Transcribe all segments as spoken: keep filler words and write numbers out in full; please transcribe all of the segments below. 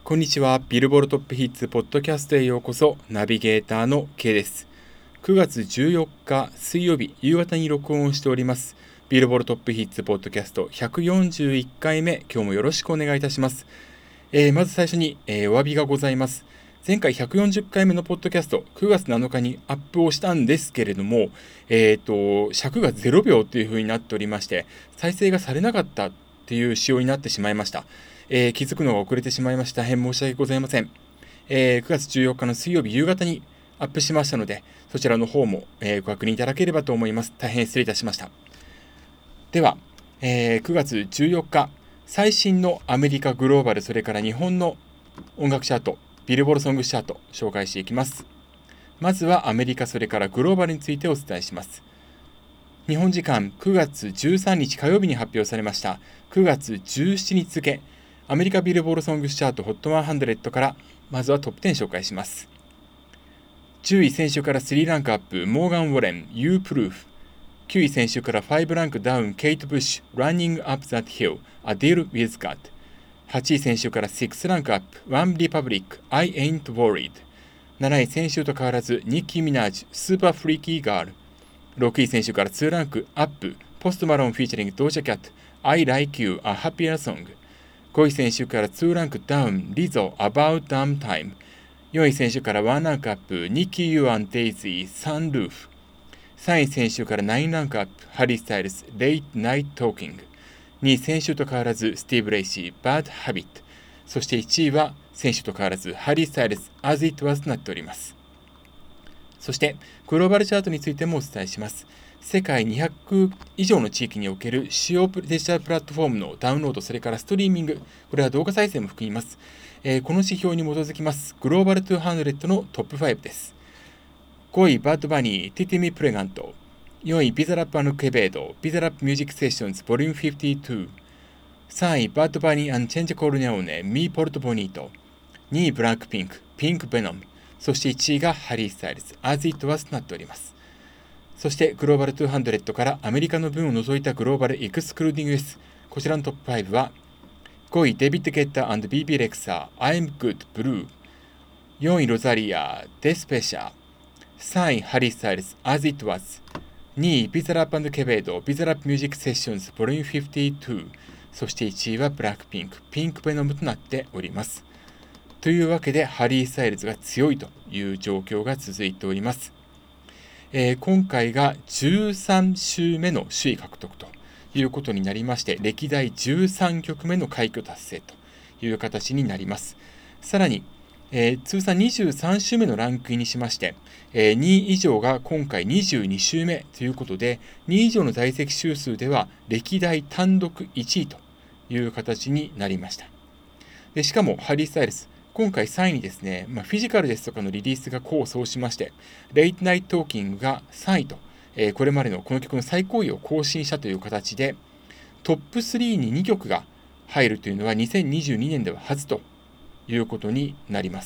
こんにちは。ビルボードトップヒッツポッドキャストへようこそ。ナビゲーターの K です。くがつじゅうよっか水曜日夕方に録音をしております。ビルボードトップヒッツポッドキャストひゃくよんじゅういっかいめ、今日もよろしくお願いいたします。えー、まず最初に、えー、お詫びがございます。前回ひゃくよんじゅっかいめのポッドキャストくがつなのかにアップをしたんですけれども、えーと、尺がゼロびょうという風になっておりまして、再生がされなかったっていう仕様になってしまいました。えー、気づくのが遅れてしまいました。大変申し訳ございません。えー、くがつじゅうよっかの水曜日夕方にアップしましたので、そちらの方も、えー、ご確認いただければと思います。大変失礼いたしました。では、えー、くがつじゅうよっか、最新のアメリカグローバル、それから日本の音楽チャート、ビルボードソングチャート、紹介していきます。まずはアメリカ、それからグローバルについてお伝えします。日本時間くがつじゅうさんにち火曜日に発表されましたくがつじゅうしちにち付、アメリカビルボードソングチャート ホットひゃく からまずはトップじゅう紹介します。じゅうい先週からさんランクアップ、モーガン・ウォレン You Proof。 きゅうい先週からごランクダウン、ケイト・ブッシュ Running Up That Hill A Deal With God。 はちい先週からろくランクアップ、 One Republic I Ain't Worried。 なない先週と変わらず、ニッキー・ミナージ Super Freaky Girl。 ろくい先週からにランクアップ、ポストマロンフィーチャリングドージャキャット I Like You A Happier Song。ごい先週からにランクダウン、リゾ About Damn Time。 よんい先週からいちランクアップ、ニッキー・ユーアンデイズィ Sunroof。 さんい先週からきゅうランクアップ、ハリー・スタイルズ Late Night Talking。 にい先週と変わらず、スティーブ・レイシー Bad Habit。 そしていちいは先週と変わらず、ハリー・スタイルズ As It Was となっております。そしてグローバルチャートについてもお伝えします。世界にひゃく以上の地域における主要デジタルプラットフォームのダウンロード、それからストリーミング、これは動画再生も含みます。えー、この指標に基づきますグローバルにひゃくのトップごです。ごいバッドバニー、ティティミプレガント。よんいビザラップ&ケベード、ビザラップミュージックセッションズボリュームごじゅうに。さんいバッドバニー&チェンジコルネオネ、ミーポルトボニート。にいブラックピンク、ピンクベノム。そしていちいがハリー・スタイルズ As It Was となっております。そしてグローバルにひゃくからアメリカの分を除いたグローバルエクスクルーディング S、 こちらのトップごはごいデビッド・ゲッター &ビービー レクサー I'm Good Blue。 よんいロザリア デスペシャ。さんいハリー・スタイルズ As It Was。 にいビザラップ&ケベード、ビザラップミュージックセッションズボリュームごじゅうに。そしていちいはブラックピンク、ピンクベノムとなっております。というわけで、ハリー・スタイルズが強いという状況が続いております。えー、今回がじゅうさん週目の首位獲得ということになりまして、歴代じゅうさんきょくめの快挙達成という形になります。さらに、えー、通算にじゅうさん週目のランクインにしまして、えー、にい以上が今回にじゅうに週目ということで、にい以上の在籍週数では歴代単独いちいという形になりました。でしかもハリー・スタイルズ、今回さんいにですね、まあ、フィジカルですとかのリリースが功を奏しまして、レイトナイトトーキングがさんいと、えー、これまでのこの曲の最高位を更新したという形で、トップスリーににきょくが入るというのはにせんにじゅうにねんでは初ということになります。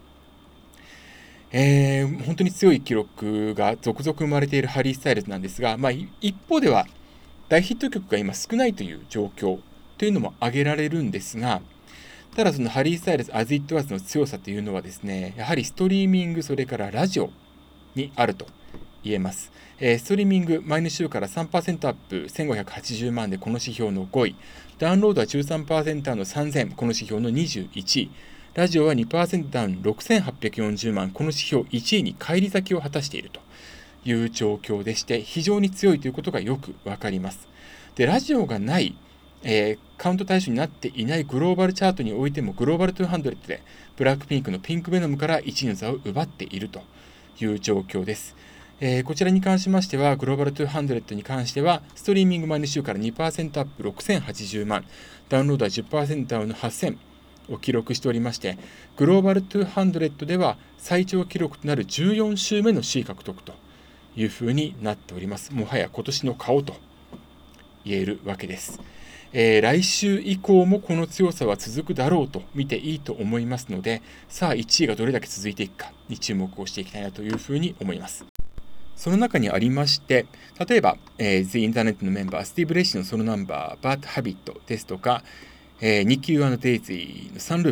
えー、本当に強い記録が続々生まれているハリー・スタイルズなんですが、まあ、一方では大ヒット曲が今少ないという状況というのも挙げられるんですが、ただそのハリー・スタイルズ As It Was の強さというのはですね、やはりストリーミング、それからラジオにあると言えます。えー、ストリーミング前の週から さんパーセント アップ、せんごひゃくはちじゅうまんでこの指標のごい、ダウンロードは じゅうさんパーセント のさんぜん、この指標のにじゅういちい、ラジオは にパーセント ダウンろくせんはっぴゃくよんじゅうまん、この指標いちいに返り咲きを果たしているという状況でして、非常に強いということがよくわかります。で、ラジオがないえー、カウント対象になっていないグローバルチャートにおいても、グローバルにひゃくでブラックピンクのピンクベノムからいちいの座を奪っているという状況です。えー、こちらに関しましては、グローバルにひゃくに関しては、ストリーミング前の週から にパーセント アップろくせんはちじゅうまん、ダウンロードは じゅっパーセント ダウンのはっせんを記録しておりまして、グローバルにひゃくでは最長記録となるじゅうよん週目の首位獲得というふうになっております。もはや今年の顔と言えるわけです。えー、来週以降もこの強さは続くだろうと見ていいと思いますので、さあいちいがどれだけ続いていくかに注目をしていきたいなというふうに思います。その中にありまして、例えば、えー、The Internet のメンバー、スティーブ・レイシーのソロナンバー、Bad Habit ですとか、えー、ニッキー・ユーアンド・デイズィのサンルーフ、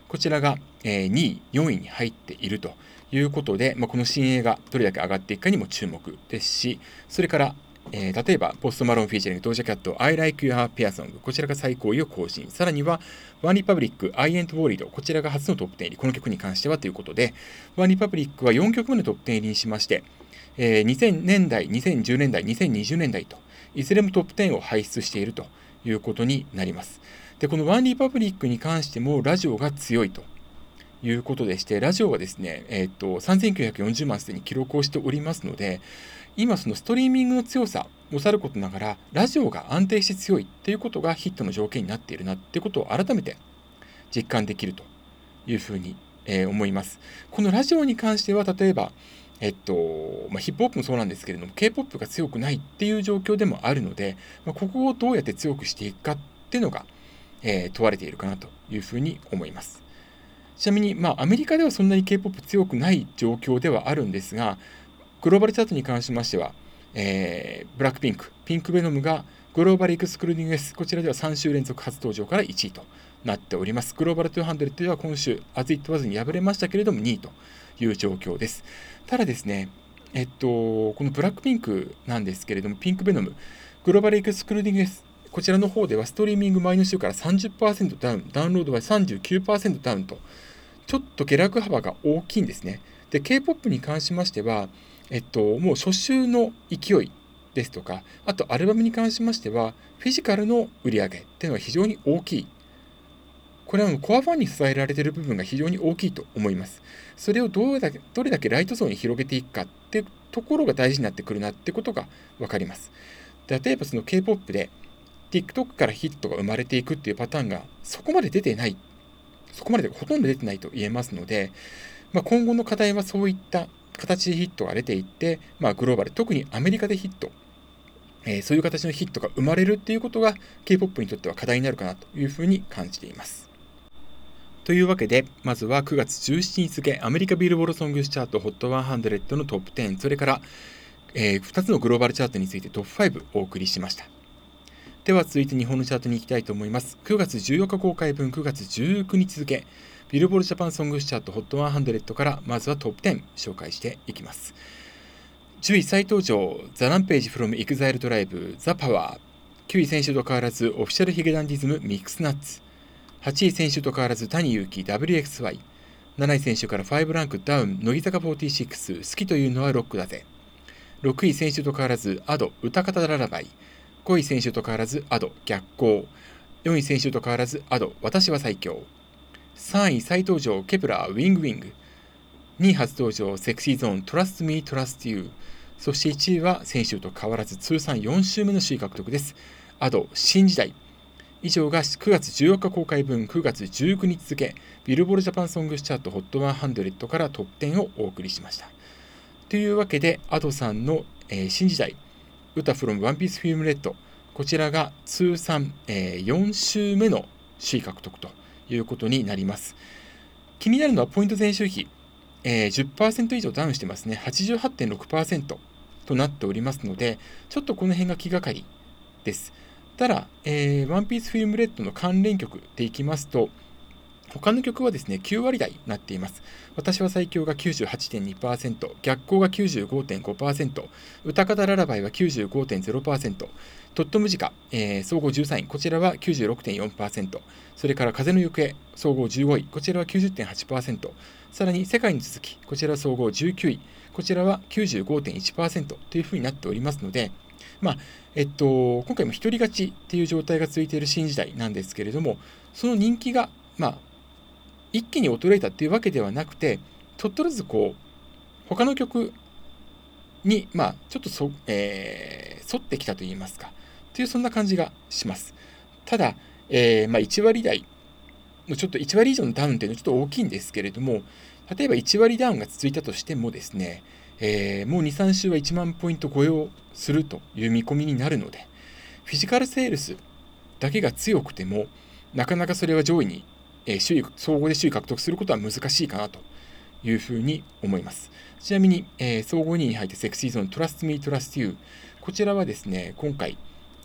こちらが、えー、にい、よんいに入っているということで、まあ、この新鋭がどれだけ上がっていくかにも注目ですし、それから、えー、例えばポストマロンフィーチャリングドージャキャット I Like Your Pear Song、 こちらが最高位を更新。さらにはワンリパブリック I Ain't Worried、 こちらが初のトップテン入り、この曲に関してはということで、ワンリパブリックはよんきょくめのトップテン入りにしまして、えー、にせんねんだい、にせんじゅうねんだい、にせんにじゅうねんだいといずれもトップテンを輩出しているということになります。で、このワンリパブリックに関してもラジオが強いということでして、ラジオはですね、えー、っとさんぜんきゅうひゃくよんじゅうまんすでに記録をしておりますので、今そのストリーミングの強さもさることながら、ラジオが安定して強いっていうことがヒットの条件になっているなっていうことを改めて実感できるというふうに、えー、思います。このラジオに関しては、例えばえっとまあ、ヒップホップもそうなんですけれども、 K-ポップ が強くないっていう状況でもあるので、まあ、ここをどうやって強くしていくかっていうのが、えー、問われているかなというふうに思います。ちなみに、まあ、アメリカではそんなに K-ポップ 強くない状況ではあるんですが、グローバルチャートに関しましては、えー、ブラックピンク、ピンクベノムがグローバルエクスクルーディング S、こちらではさん週連続初登場からいちいとなっております。グローバルにひゃくでは今週、As It Was に敗れましたけれどもにいという状況です。ただですね、えっと、このブラックピンクなんですけれども、ピンクベノム、グローバルエクスクルーディング S、こちらの方ではストリーミング前の週から さんじゅっパーセント ダウン、ダウンロードは さんじゅうきゅうパーセント ダウンと、ちょっと下落幅が大きいんですね。で、K-ポップ に関しましては、えっと、もう初週の勢いですとか、あとアルバムに関しましては、フィジカルの売り上げっていうのは非常に大きい。これはもうコアファンに支えられている部分が非常に大きいと思います。それをどうだけどれだけライト層に広げていくかっていうところが大事になってくるなってことが分かります。例えばその K-ポップ で TikTok からヒットが生まれていくっていうパターンがそこまで出てない、そこまでほとんど出てないと言えますので、まあ、今後の課題はそういった形でヒットが出ていって、まあ、グローバル、特にアメリカでヒット、えー、そういう形のヒットが生まれるっていうことが K-ポップ にとっては課題になるかなというふうに感じています。というわけで、まずはくがつじゅうしちにち付アメリカビルボードソングスチャート ホットひゃく のトップじゅう、それから、えー、ふたつのグローバルチャートについてトップごをお送りしました。では続いて日本のチャートに行きたいと思います。くがつじゅうよっか公開分くがつじゅうくにち付ビルボードジャパンソングスチャート ホットひゃく からまずはトップじゅう紹介していきます。じゅうい再登場、ザ・ランページ from EXILE ドライブ、ザ・パワー。きゅうい先週と変わらず、オフィシャルヒゲダンディズム、ミックスナッツ。はちい先週と変わらず、谷祐希 ダブリューエックスワイ。なない先週からごランクダウン、乃木坂フォーティーシックス、好きというのはロックだぜ。ろくい先週と変わらず、アド、歌方ララバイ。ごい先週と変わらず、アド、逆光。よんい先週と変わらず、アド、私は最強。さんい再登場、ケプラー、ウィングウィング。にい初登場、セクシーゾーン、Trust Me, Trust You。そしていちいは先週と変わらず通算よん週目の首位獲得です。アド、新時代。以上がくがつじゅうよっか公開分くがつじゅうくにち付ビルボードジャパンソングスチャート ホットひゃく からトップじゅうをお送りしました。というわけで、アドさんの、えー、新時代、歌 from One Piece Film Red、こちらが通算、えー、よん週目の首位獲得ということになります。気になるのはポイント前週比、えー、じゅっパーセント 以上ダウンしてますね。はちじゅうはちてんろくパーセント となっておりますので、ちょっとこの辺が気がかりです。ただ、えー、ワンピースフィルムレッドの関連曲でいきますと、他の曲はですね、きゅうわり台になっています。私は最強が きゅうじゅうはちてんにパーセント、逆光が きゅうじゅうごてんごパーセント、歌方ララバイは きゅうじゅうごてんゼロパーセント、トットムジカ、えー、総合じゅうさんい、こちらは きゅうじゅうろくてんよんパーセント、それから風の行方、総合じゅうごい、こちらは きゅうじゅってんはちパーセント、さらに世界に続き、こちらは総合じゅうきゅうい、こちらは きゅうじゅうごてんいちパーセント というふうになっておりますので、まあえっと、今回も一人勝ちっていう状態が続いている新時代なんですけれども、その人気が、まあ、一気に衰えたっていうわけではなくて、ちょっとずつこう、他の曲に、まあ、ちょっとそ、えー、沿ってきたといいますか、というそんな感じがします。ただ、えーまあ、いちわり台のちょっといちわり以上のダウンっていうのはちょっと大きいんですけれども、例えばいちわりダウンが続いたとしてもですね、えー、もうに、さん週はいちまんポイント超えをするという見込みになるので、フィジカルセールスだけが強くても、なかなかそれは上位に、えー、首位総合で首位獲得することは難しいかなというふうに思います。ちなみに、えー、総合にいに入ってセクシーゾーン Trust Me, Trust You、 こちらはですね、今回、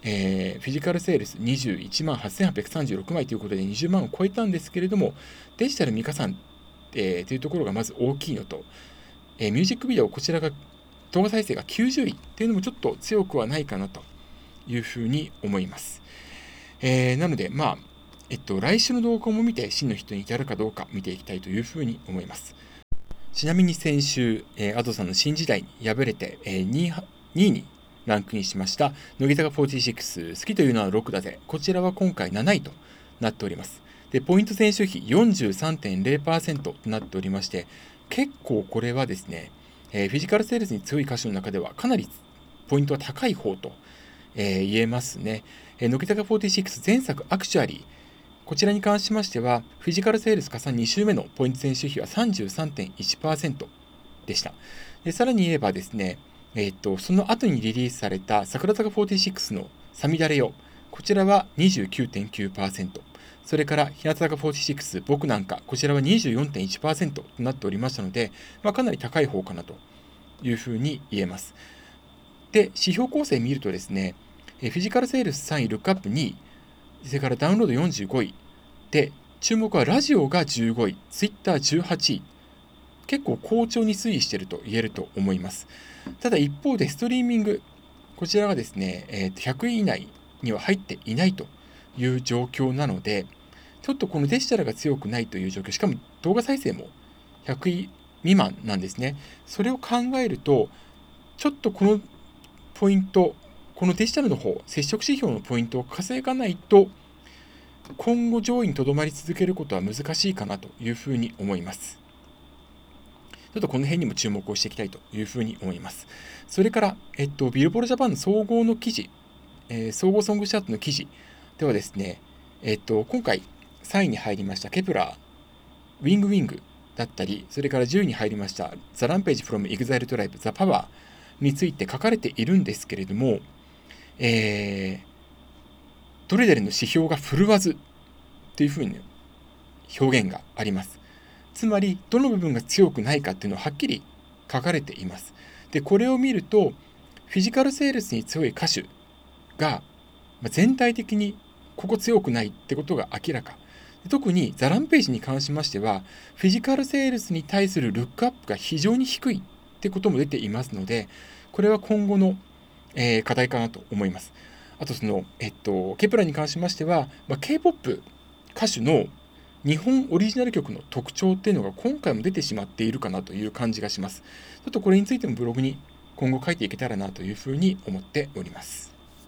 えー、フィジカルセールスにじゅういちまんはっせんはっぴゃくさんじゅうろくまいということでにじゅうまんを超えたんですけれども、デジタル未加算、えー、というところがまず大きいのと、えー、ミュージックビデオ、こちらが動画再生がきゅうじゅういっていうのもちょっと強くはないかなというふうに思います。えー、なので、まあ、えっと、来週の動画も見て真の人に至るかどうか見ていきたいというふうに思います。ちなみに先週、えー、Ado さんの新時代に敗れて、えー、にいにランクインしました乃木坂フォーティーシックス、好きというのはろくだぜ。こちらは今回なないとなっております。で、ポイント選手比 よんじゅうさんてんゼロパーセント となっておりまして、結構これはですね、えー、フィジカルセールスに強い歌手の中ではかなりポイントは高い方と、えー、言えますね。えー、乃木坂フォーティーシックス前作アクチュアリー、こちらに関しましては、フィジカルセールス加算に週目のポイント選手比は さんじゅうさんてんいちパーセント でした。で、さらに言えばですね、えー、っと、その後にリリースされた櫻坂フォーティーシックスのさみだれよ、こちらは にじゅうきゅうてんきゅうパーセント。それから日向坂フォーティーシックス僕なんか、こちらは にじゅうよんてんいちパーセント となっておりましたので、まあ、かなり高い方かなというふうに言えます。で、指標構成見るとですね、フィジカルセールスさんい、ルックアップにい、それからダウンロードよんじゅうごいで、注目はラジオがじゅうごい、ツイッターじゅうはちい、結構好調に推移していると言えると思います。ただ一方でストリーミング、こちらがですね、えー、ひゃくい以内には入っていないという状況なので、ちょっとこのデジタルが強くないという状況、しかも動画再生もひゃくい未満なんですね。それを考えると、ちょっとこのポイント、このデジタルの方、接触指標のポイントを稼がないと、今後上位にとどまり続けることは難しいかなというふうに思います。ちょっとこの辺にも注目をしていきたいというふうに思います。それから、えっと、ビルボールジャパンの総合の記事、えー、総合ソングチャートの記事ではですね、えっと、今回さんいに入りましたケプラー、ウィングウィングだったり、それからじゅういに入りましたザ・ランページ・フロム・エグザイル・トライブ、ザ・パワーについて書かれているんですけれども、えー、どれぞれの指標が振るわずというふうに表現があります。つまり、どの部分が強くないかっていうのははっきり書かれています。で、これを見ると、フィジカルセールスに強い歌手が全体的にここ強くないってことが明らか。特にザ・ランページに関しましては、フィジカルセールスに対するルックアップが非常に低いってことも出ていますので、これは今後の、えー、課題かなと思います。あとその、えっと、ケプラに関しましては、まあ、K-ポップ 歌手の日本オリジナル曲の特徴っていうのが今回も出てしまっているかなという感じがします。ちょっとこれについてもブログに今後書いていけたらなというふうに思っております。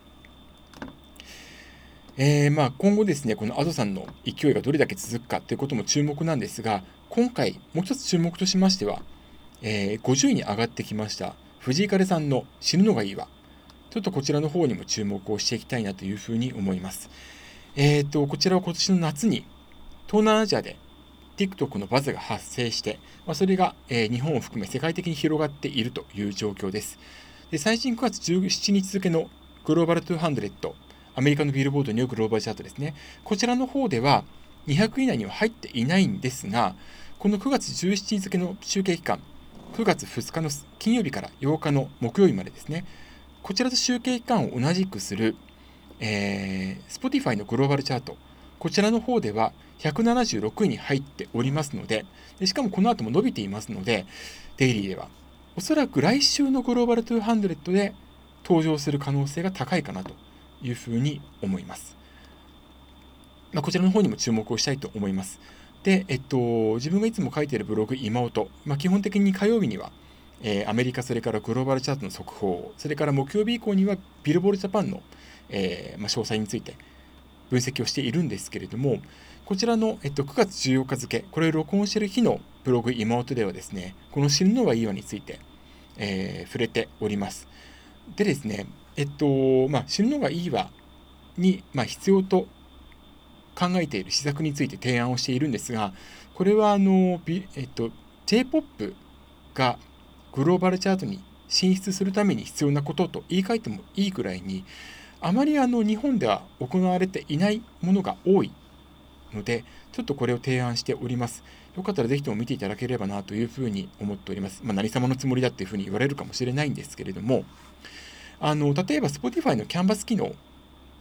えー、まあ今後ですね、この Ado さんの勢いがどれだけ続くかということも注目なんですが、今回もう一つ注目としましては、えー、ごじゅういに上がってきました藤井風さんの死ぬのがいいわ。ちょっとこちらの方にも注目をしていきたいなというふうに思います。えーと、こちらは今年の夏に東南アジアで TikTok のバズが発生して、まあ、それが、えー、日本を含め世界的に広がっているという状況です。で、最新くがつじゅうしちにち付のグローバルにひゃく、アメリカのビルボードニューヨークグローバルチャートですね。こちらの方ではにひゃく以内には入っていないんですが、このくがつじゅうしちにち付の集計期間、くがつふつかの金曜日からようかの木曜日までですね、こちらと集計期間を同じくする、えー、Spotify のグローバルチャート、こちらの方ではひゃくななじゅうろくいに入っておりますので、でしかもこの後も伸びていますので、デイリーでは、おそらく来週のグローバルにひゃくで登場する可能性が高いかなというふうに思います。まあ、こちらの方にも注目をしたいと思います。で、えっと、自分がいつも書いているブログ、今音、まあ、基本的に火曜日には、えー、アメリカ、それからグローバルチャートの速報、それから木曜日以降にはビルボールジャパンの、えーまあ、詳細について分析をしているんですけれども、こちらの、えっと、くがつじゅうよっか付、これを録音している日のブログ、今音ではですね、この死ぬのはいいわについて、えー、触れております。でですね、えっと、まあ、死ぬのがいいわに、まあ、必要と考えている施策について提案をしているんですが、これはあの、えっと、J-ポップ がグローバルチャートに進出するために必要なことと言い換えてもいいくらいに、あまりあの日本では行われていないものが多いので、ちょっとこれを提案しております。よかったらぜひとも見ていただければなというふうに思っております。まあ、何様のつもりだっていうふうに言われるかもしれないんですけれども、あの例えば Spotify のキャンバス機能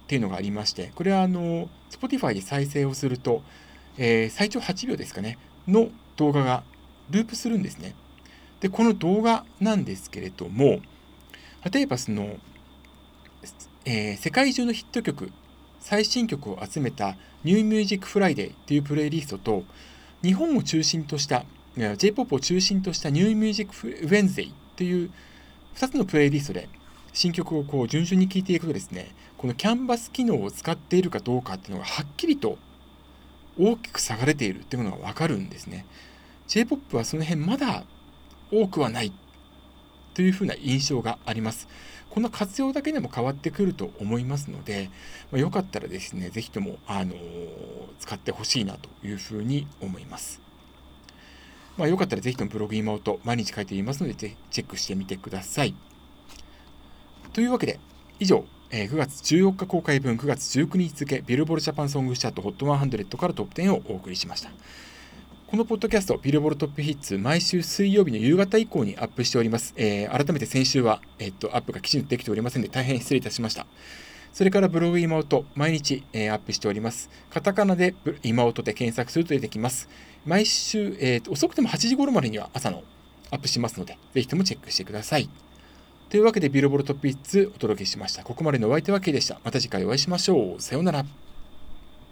っていうのがありまして、これはあの Spotify で再生をすると、えー最長はちびょうですかね、の動画がループするんですね。で、この動画なんですけれども、例えばその、えー世界中のヒット曲、最新曲を集めた New Music Friday っていうプレイリストと、日本を中心とした、いや J-ポップ を中心とした New Music Wednesday っていうふたつのプレイリストで新曲をこう順々に聴いていくとですね、このキャンバス機能を使っているかどうかっていうのがはっきりと大きく差が出ているっていうのがわかるんですね。J-ポップ はその辺まだ多くはないというふうな印象があります。この活用だけでも変わってくると思いますので、まあ、よかったらですね、ぜひとも、あのー使ってほしいなというふうに思います。まあ、よかったらぜひともブログ今音毎日書いていますので、ぜひチェックしてみてください。というわけで、以上、えーくがつじゅうよっか公開分くがつじゅうくにち付ビルボールジャパンソングチャート ホットひゃく からトップじゅうをお送りしました。このポッドキャスト、ビルボールトップヒッツ、毎週水曜日の夕方以降にアップしております。えー改めて先週は、えっと、アップがきちんとできておりませんので、大変失礼いたしました。それからブログ今音、毎日、えーアップしております。カタカナでブ今音で検索すると出てきます。毎週、えーと遅くてもはちじ頃までには朝のアップしますので、ぜひともチェックしてください。というわけで、ビルボールトップヒッツお届けしました。ここまでのお相手は K でした。また次回お会いしましょう。さようなら。